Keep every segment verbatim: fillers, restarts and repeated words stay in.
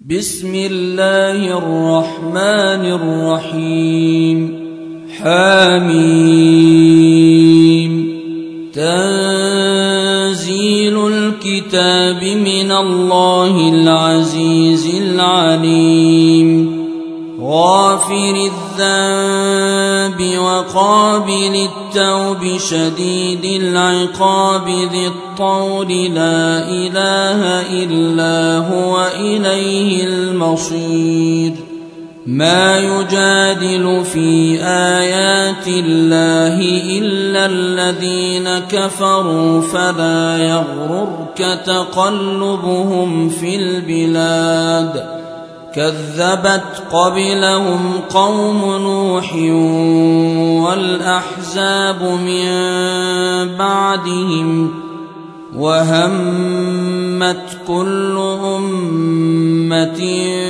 بسم الله الرحمن الرحيم. حميم. تنزيل الكتاب من الله العزيز العليم. غافر الذنب وقابل التوب شديد العقاب ذي الطول لا إله إلا هو إليه المصير. ما يجادل في آيات الله إلا الذين كفروا فلا يغررك تقلبهم في البلاد. كذبت قبلهم قوم نوح والأحزاب من بعدهم وهمت كل أمة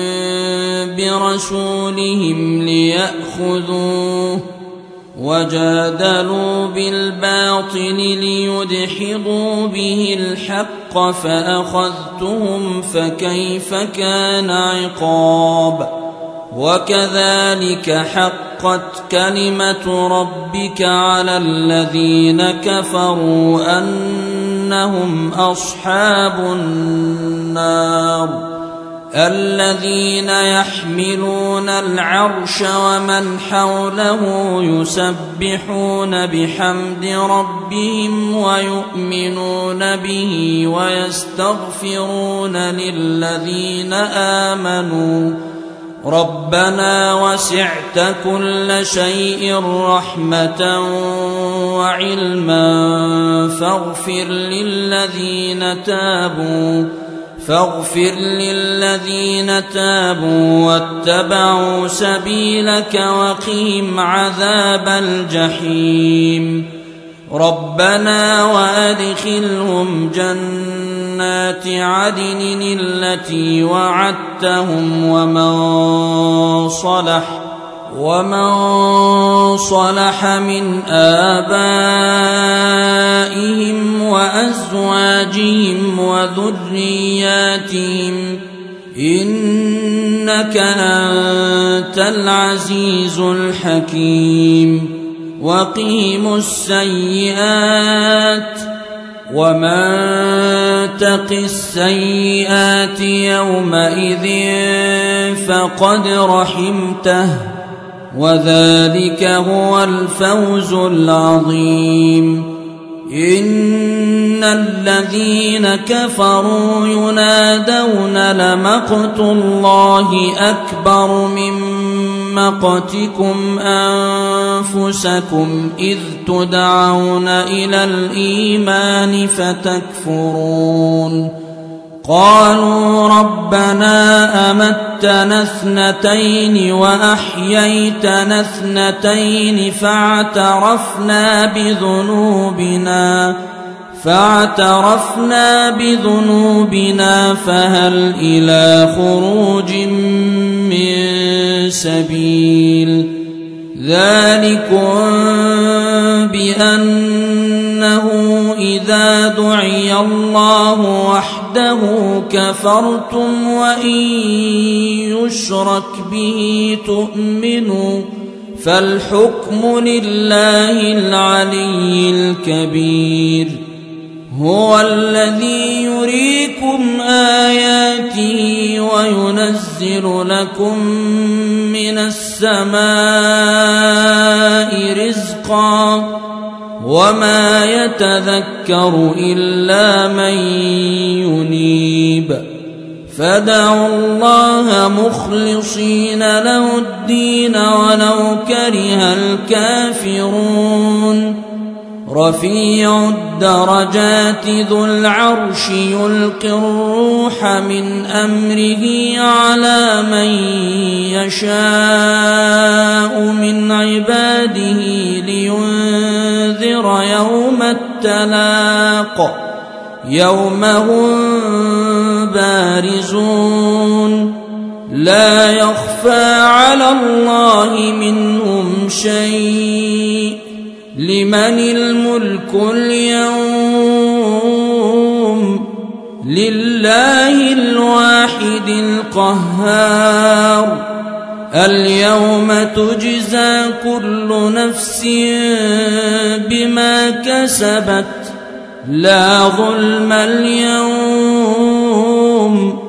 برسولهم ليأخذوه وجادلوا بالباطل ليدحضوا به الحق فأخذتهم فكيف كان عقاب. وكذلك حقت كلمة ربك على الذين كفروا أنهم أصحاب النار. الذين يحملون العرش ومن حوله يسبحون بحمد ربهم ويؤمنون به ويستغفرون للذين آمنوا ربنا وسعت كل شيء رحمة وعلما فاغفر للذين تابوا فاغفر للذين تابوا واتبعوا سبيلك وقهم عذاب الجحيم. ربنا وأدخلهم جنات عدن التي وعدتهم ومن صلح ومن صلح من آبائهم وأزواجهم وذرياتهم إنك أنت العزيز الحكيم. وقهم السيئات ومن تق السيئات يومئذ فقد رحمته وذلك هو الفوز العظيم. إن الذين كفروا ينادون لمقت الله أكبر من مقتكم أنفسكم إذ تدعون إلى الإيمان فتكفرون. قالوا ربنا أمتنا اثنتين وأحييتنا اثنتين فاعترفنا بذنوبنا فاعترفنا بذنوبنا فهل إلى خروج من سبيل. ذلكم بأنه إذا دعي الله وحده كفرتم وإن يشرك به تؤمنوا فالحكم لله العلي الكبير. هو الذي يريكم آياته وينزل لكم من السماء رزقا وما يتذكر إلا من ينيب. فادعوا الله مخلصين له الدين ولو كره الكافرون. رفيع الدرجات ذو العرش يلقي الروح من أمره على من يشاء من عباده لينذر يوم التلاق يوم هم بارزون لا يخفى على الله منهم شيء. لمن الملك اليوم لله الواحد الواحد القهار اليوم تجزى كل نفس بما كسبت لا ظلم اليوم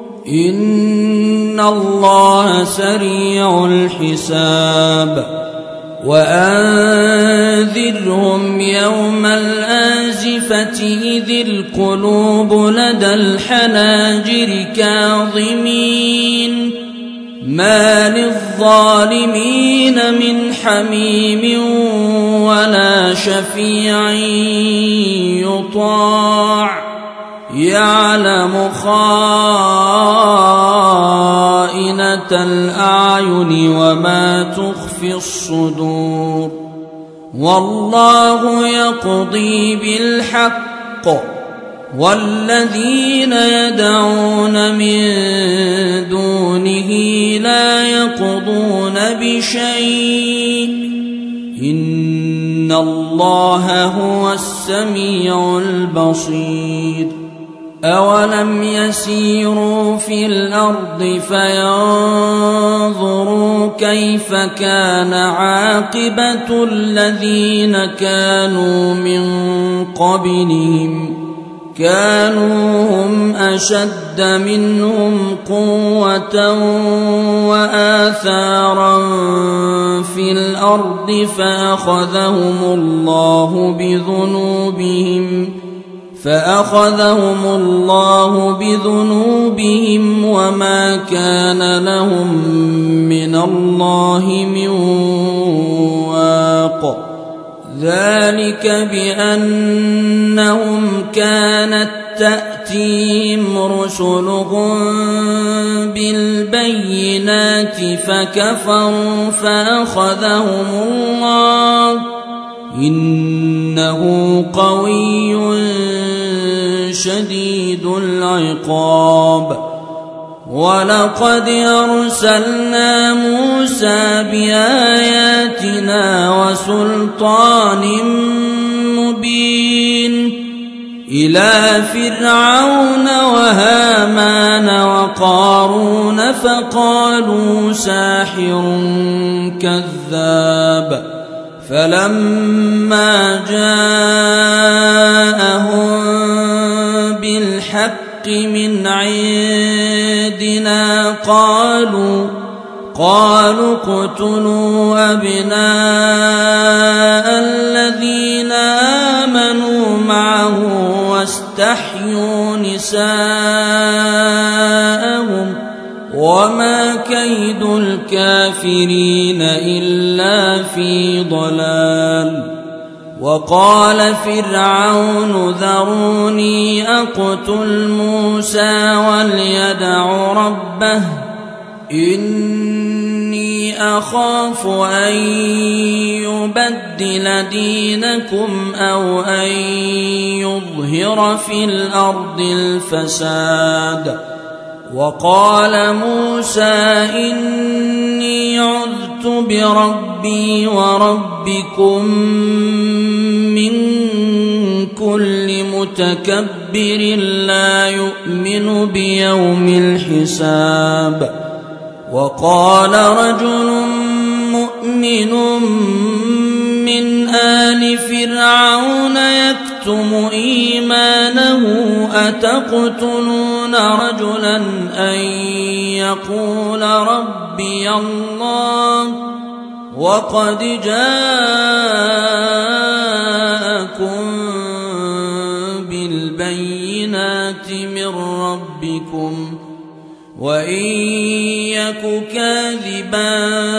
إن الله سريع الحساب وأنذرهم يوم الآزفة إذ القلوب لدى الحناجر كاظمين ما للظالمين من حميم ولا شفيع يطاع يعلم خائنة الأعين وما تخفي الصدور والله يقضي بالحق والذين يدعون من دونه لا يقضون بشيء إن الله هو السميع البصير أولم يسيروا في الأرض فينظروا كيف كان عاقبة الذين كانوا من قبلهم كانوا هم أشد منهم قوة وآثارا في الأرض فأخذهم الله بذنوبهم فأخذهم الله بذنوبهم وما كان لهم من الله من واق ذلك بأنهم كانت تأتيهم رسلهم بالبينات فكفروا فأخذهم الله إنه قوي شديد العقاب ولقد أرسلنا موسى بآياتنا وسلطان مبين إلى فرعون وهامان وقارون فقالوا ساحر كذاب فلما جاءهم بالحق من عندنا قالوا قالوا اقتلوا أبناء الذين آمنوا معه واستحيوا نساءهم وما كيد الكافرين إلا في ضلال وقال فرعون ذروني أقتل موسى وليدع ربه إني أخاف أن يبدل دينكم أو أن يظهر في الأرض الفساد وقال موسى إني عذت بربي وربكم من كل متكبر لا يؤمن بيوم الحساب وقال رجل مؤمن من آل فرعون يكتم إيمانه أتقتلون رجلا أن يقول ربي الله وقد جاءكم بالبينات من ربكم وإن يك كاذبا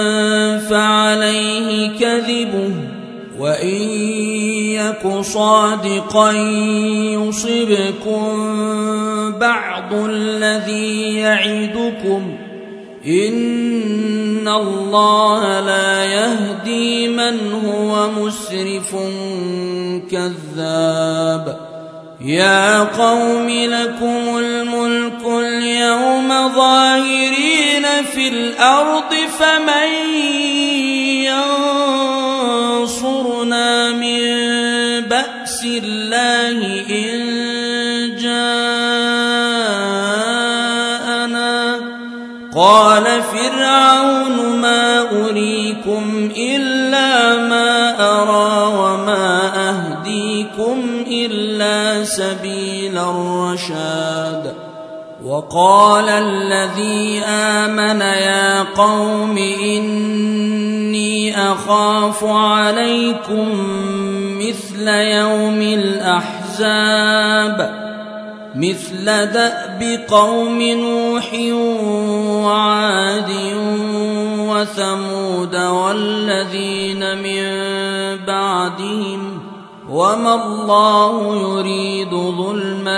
فعليه كذبه وإن يك صادقا يصبكم بعض الذي يعدكم إن الله لا يهدي من هو مسرف كذاب يا قوم لكم الملك اليوم ظاهرين في الأرض فمن ينصرنا من بأس الله إن جاءنا قال فرعون ما أريكم إلا ما أرى وما أهديكم إلا سبيل الرشاد وقال الذي آمن يا قوم إني أخاف عليكم مثل يوم الأحزاب مثل دأب قوم نوح وعاد وثمود والذين من بعدهم وما الله يريد ظلما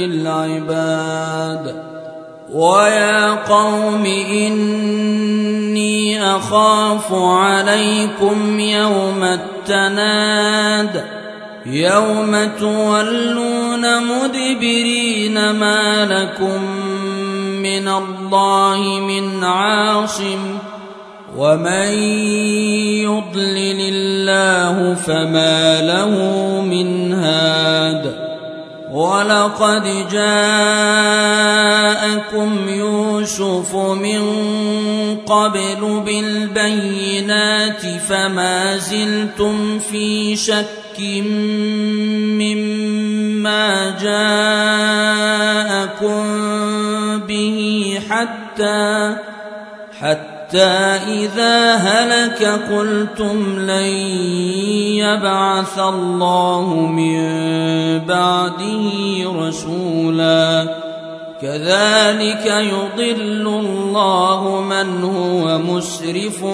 للعباد ويا قوم إني أخاف عليكم يوم التناد يوم تولون مدبرين ما لكم من الله من عاصم ومن يضلل الله فما له من هاد ولقد جاءكم يوسف من قبل بالبينات فما زلتم في شك مما جاءكم به حتى حتى إذا هلك قلتم لن يبعث الله من بعده رسولا كذلك يضل الله من هو مسرف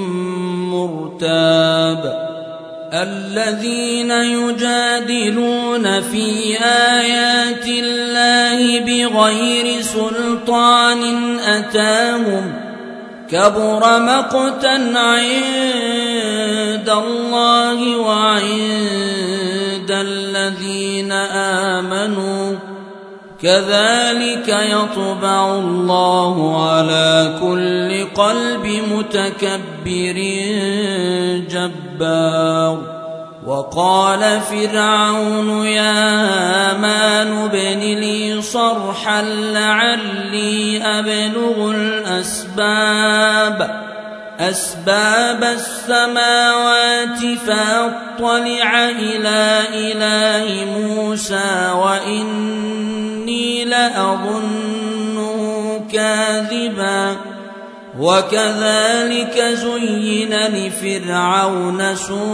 مرتاب الذين يجادلون في آيات الله بغير سلطان أتاهم كبر مقتا عند الله وعند الذين آمنوا كذلك يطبع الله على كل قلب متكبر جبار وقال فرعون يا هامان ابن لي صرحا لعلي أبلغ الأسباب أسباب السماوات فأطلع إلى إله موسى وإني لأظنه كاذبا وكذلك زين لفرعون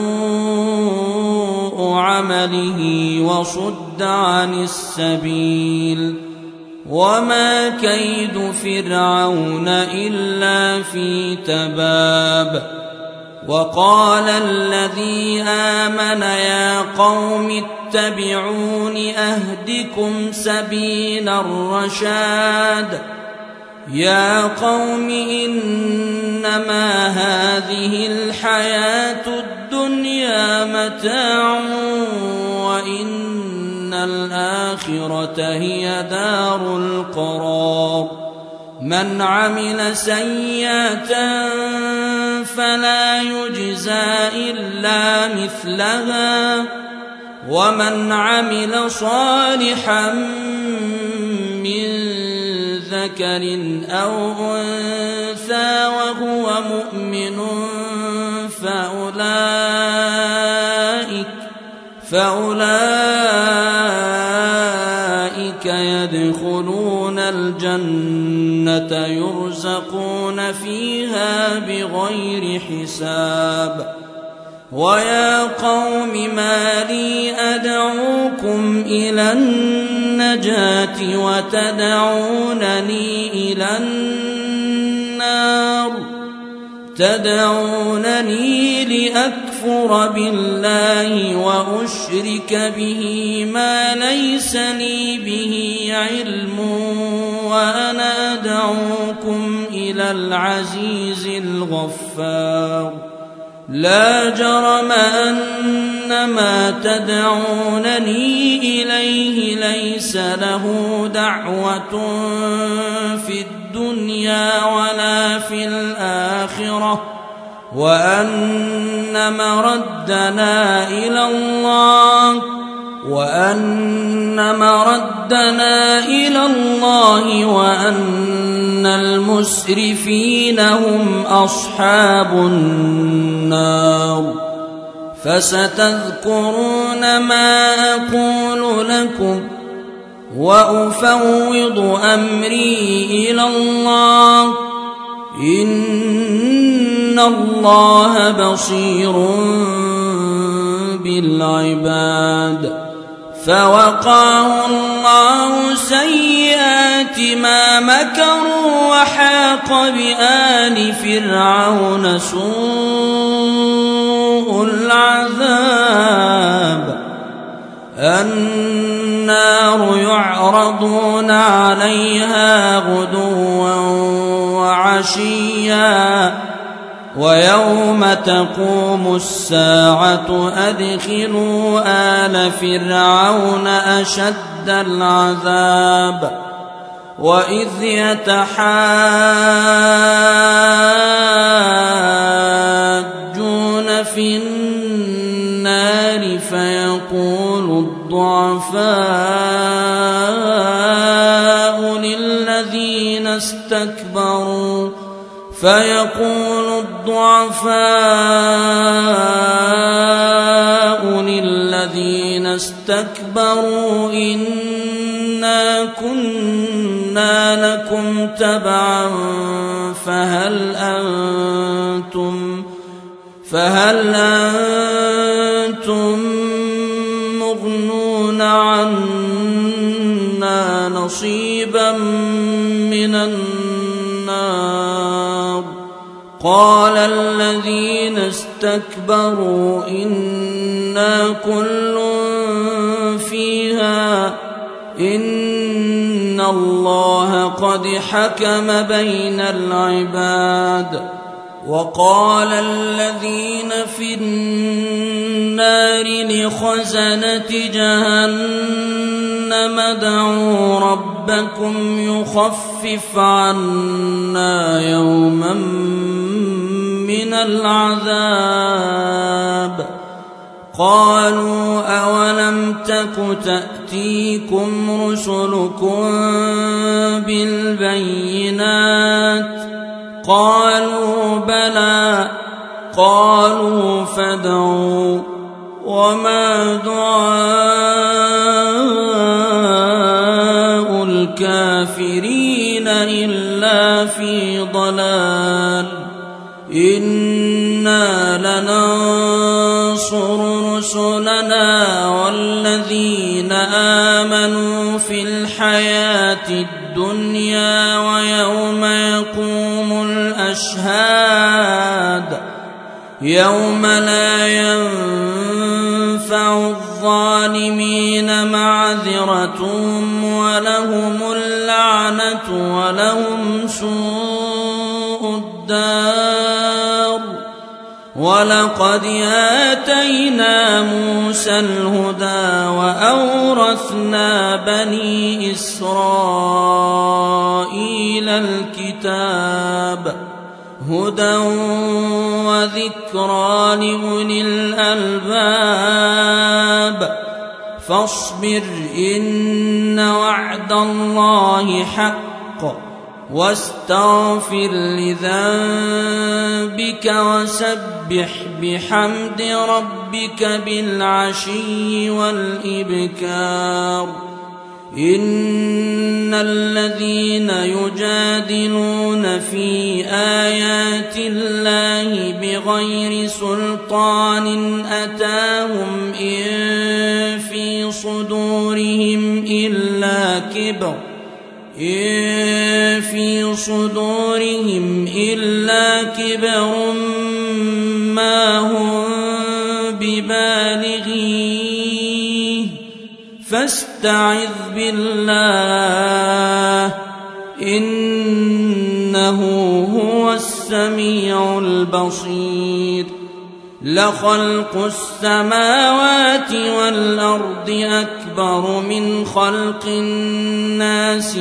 سوء عمله وصد عن السبيل وما كيد فرعون إلا في تباب وقال الذي آمن يا قوم اتبعون أهدكم سبيل الرشاد يا قوم إنما هذه الحياة الدنيا متاع وإن الآخرة هي دار القرار من عمل سيئة فلا يجزى إلا مثلها ومن عمل صالحا من ذكر أو أنثى وهو مؤمن فأولئك فأولئك يدخلون الجنة يرزقون فيها بغير حساب ويا قوم ما لي أدعوكم إلى النجاة وتدعونني إلى النار تدعونني لأكفر بالله وأشرك به ما ليس لي به علم وأنا أدعوكم إلى العزيز الغفار لا جرم أن ما تدعونني إليه ليس له دعوة في الدنيا ولا في الآخرة وأن مردنا إلى الله وأن مردنا إلى الله وأن إن المسرفين هم أصحاب النار فستذكرون ما أقول لكم وأفوض أمري إلى الله إن الله بصير بالعباد. فوقاه الله سيئات ما مكروا وحاق بآل فرعون سوء العذاب. النار يعرضون عليها غدوا وعشيا ويوم تقوم الساعة أدخلوا آل فرعون أشد العذاب. وإذ يتحاجون في النار فيقول الضعفاء للذين استكبروا فيقول الضعفاء للذين استكبروا إنا كنا لكم تبعا فهل أنتم فهل أنتم مغنون عنا نصيبا من النار. قال الذين استكبروا إنا كل فيها إن الله قد حكم بين العباد. وقال الذين في النار لخزنة جهنم ادعوا ربكم يخفف عنا يوما من العذاب. قالوا أولم تك تأتيكم رسلكم بالبينات قالوا بلى. قالوا فادعوا وما دعاء الكافرين إلا في ضلال. إنا لننصر رسلنا والذين آمنوا في الحياة الدنيا ويوم يقوم الأشهاد يوم لا ينفع الظالمين معذرتهم ولهم اللعنة ولهم سوء الدار. ولقد آتينا موسى الهدى وأورثنا بني إسرائيل الكتاب هدى وذكرى لأولي الألباب. فاصبر إن وعد الله حق واستغفر لذنبك وسبح بحمد ربك بالعشي والإبكار. إن الذين يجادلون في آيات الله بغير سلطان أتاهم إن في صدورهم إلا كبر إن في صدورهم إلا كبر ما هم ببالغيه فاستعذ بالله إنه هو السميع البصير. لخلق السماوات والأرض أكبر من خلق الناس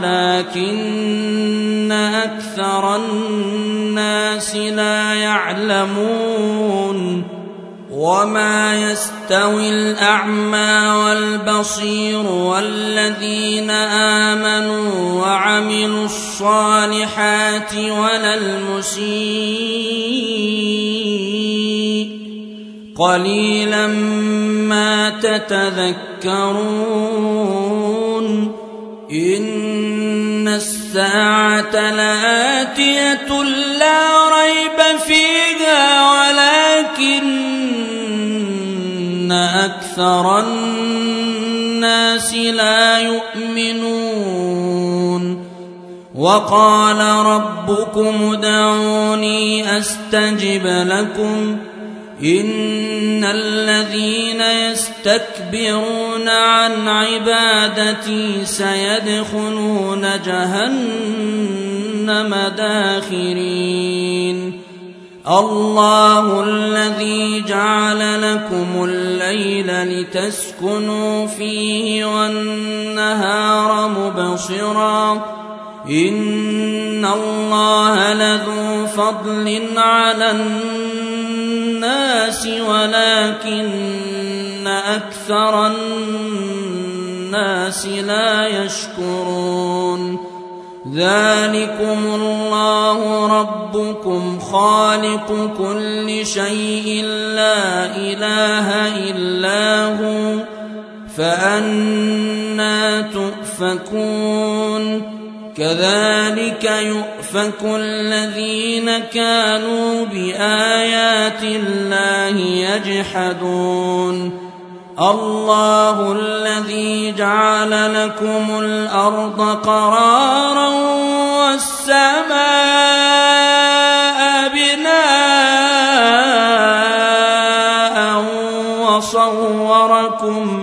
ولكن أكثر الناس لا يعلمون. وما يستوي الأعمى والبصير والذين آمنوا وعملوا الصالحات ولا المسيء قليلا ما تتذكرون إن الساعة لآتية لا ريب فيها ولكن أكثر الناس لا يؤمنون وقال ربكم ادعوني أستجب لكم إن الذين يستكبرون عن عبادتي سيدخلون جهنم داخرين الله الذي جعل لكم الليل لتسكنوا فيه والنهار مبصرا إن الله لذو فضل على الناس ولكن أكثر الناس لا يشكرون ذلكم الله ربكم خالق كل شيء لا إله إلا هو فأنى تؤفكون كذلك يؤفك الذين كانوا بآيات الله يجحدون الله الذي جعل لكم الأرض قرارا والسماء بناء وصوركم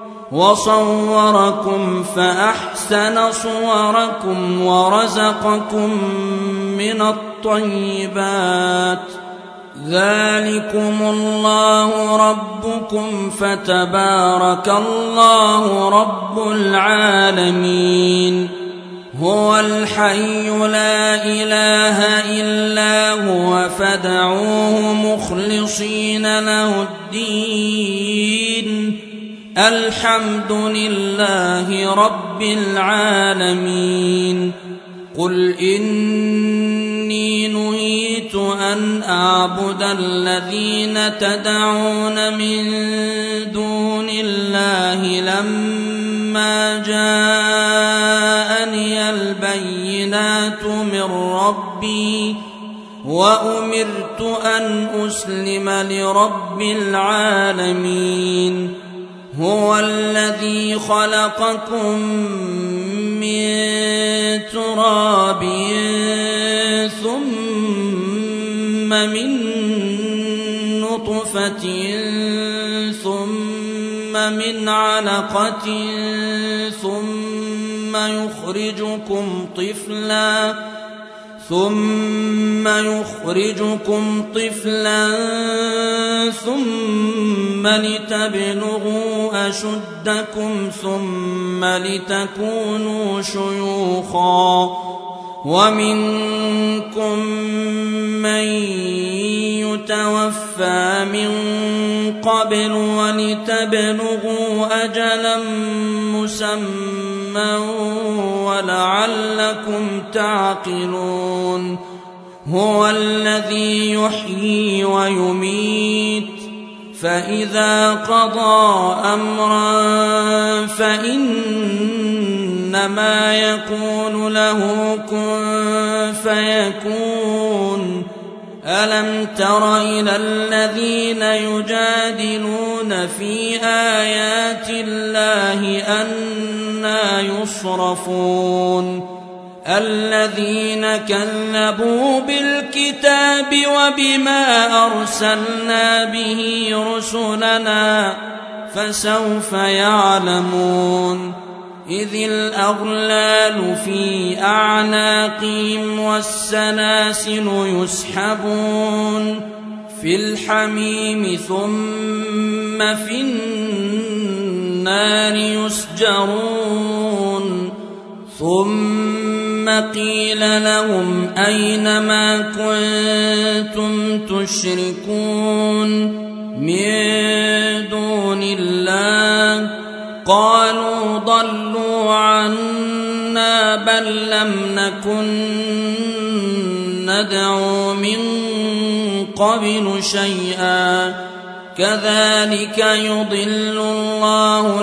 وصوركم فأحسن صوركم ورزقكم من الطيبات ذلكم الله ربكم فتبارك الله رب العالمين هو الحي لا إله إلا هو فادعوه مخلصين له الدين الحمد لله رب العالمين قل إني نهيت أن أعبد الذين تدعون من دون الله لما جاءني البينات من ربي وأمرت أن أسلم لرب العالمين هو الذي خلقكم من تراب ثم من نطفة ثم من علقة ثم يخرجكم طفلا ثم يخرجكم طفلا ثم لتبلغوا أشدكم ثم لتكونوا شيوخا ومنكم من يتوفى من قبل ولتبلغوا أجلا مسمى ولعلكم تعقلون هو الذي يحيي ويميت فإذا قضى أمرا فإنما يقول له كن فيكون ألم تر إلى الذين يجادلون في آيات الله أنى يصرفون الذين كذبوا بالكتاب وبما أرسلنا به رسلنا فسوف يعلمون إذ الأغلال في أعناقهم والسلاسل يسحبون في الحميم ثم في النار يسجرون ثم قيل لهم أين ما كنتم تشركون من دون الله قالوا ضلوا عنا بل لم نكن ندعو من قبل شيئا كذلك يضل الله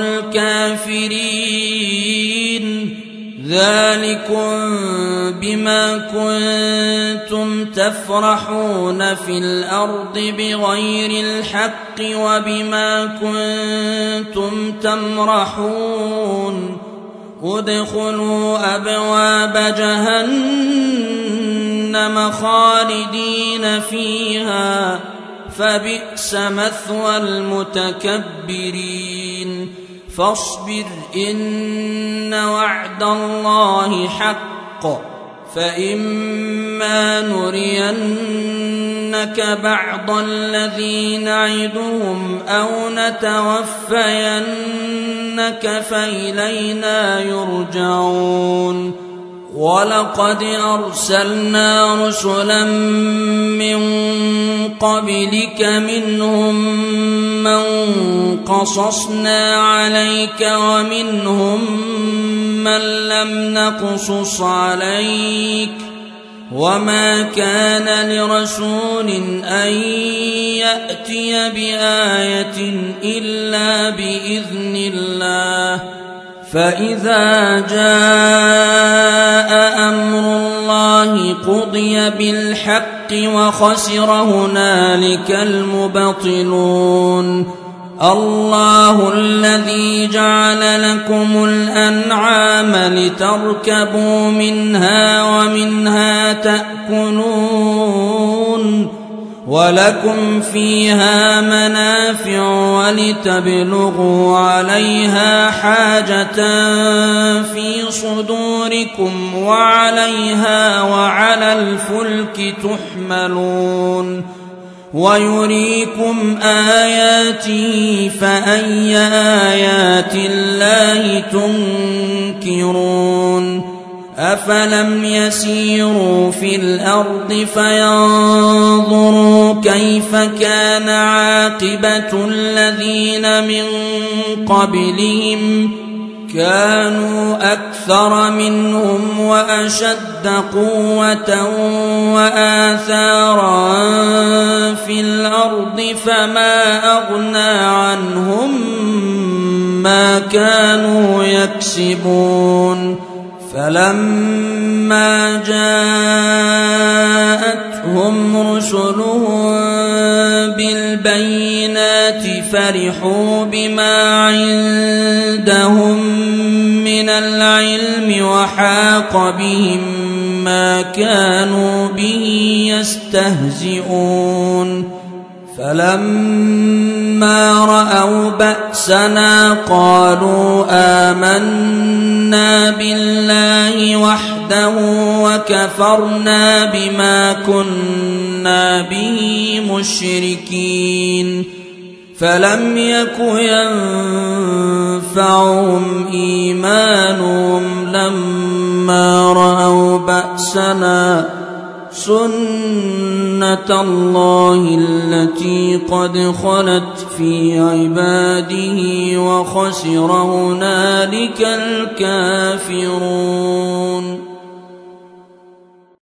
الكافرين ذلكم بما كنتم تفرحون في الأرض بغير الحق وبما كنتم تمرحون ادخلوا أبواب جهنم خالدين فيها فبئس مثوى المتكبرين فاصبر إن وعد الله حق فإما نرينك بعض الذي نعدهم أو نتوفينك فإلينا يرجعون ولقد أرسلنا رسلا من قبلك منهم من قصصنا عليك ومنهم من لم نقصص عليك وما كان لرسول أن يأتي بآية إلا بإذن الله فإذا جاء أمر الله قضي بالحق وخسر هنالك المبطلون الله الذي جعل لكم الأنعام لتركبوا منها ومنها تأكلون ولكم فيها منافع ولتبلغوا عليها حاجة في صدوركم وعليها وعلى الفلك تحملون ويريكم آياته فأي آيات الله تنكرون أفلم يسيروا في الأرض فينظروا كيف كان عاقبة الذين من قبلهم كانوا أكثر منهم وأشد قوة وآثارا في الأرض فما أغنى عنهم ما كانوا يكسبون فلما جاءتهم رسلهم بالبينات فرحوا بما عندهم من العلم وحاق بهم ما كانوا به يستهزئون فلما رأوا بأسنا قالوا آمنا بالله وحده وكفرنا بما كنا به مشركين فلم يك ينفعهم إيمانهم لما رأوا بأسنا سنة الله التي قد خلت في عباده وخسر هنالك الكافرون.